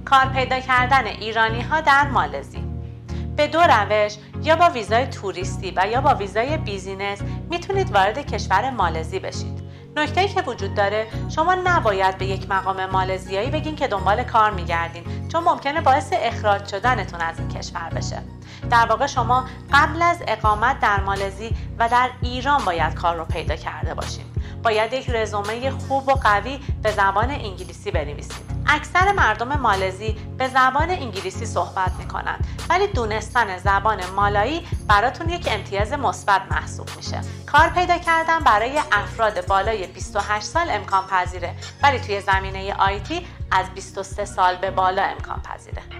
کار پیدا کردن ایرانی‌ها در مالزی. به دو روش، یا با ویزای توریستی و یا با ویزای بیزینس میتونید وارد کشور مالزی بشید. نکته‌ای که وجود داره، شما نباید به یک مقام مالزیایی بگین که دنبال کار میگردین، چون ممکنه باعث اخراج شدنتون از این کشور بشه. در واقع شما قبل از اقامت در مالزی و در ایران باید کار رو پیدا کرده باشین. باید یک رزومه خوب و قوی به زبان انگلیسی بنویسید. اکثر مردم مالزی به زبان انگلیسی صحبت میکنن، ولی دونستن زبان مالایی براتون یک امتیاز مثبت محسوب میشه. کار پیدا کردن برای افراد بالای 28 سال امکان پذیره، ولی توی زمینه آیتی از 23 سال به بالا امکان پذیره.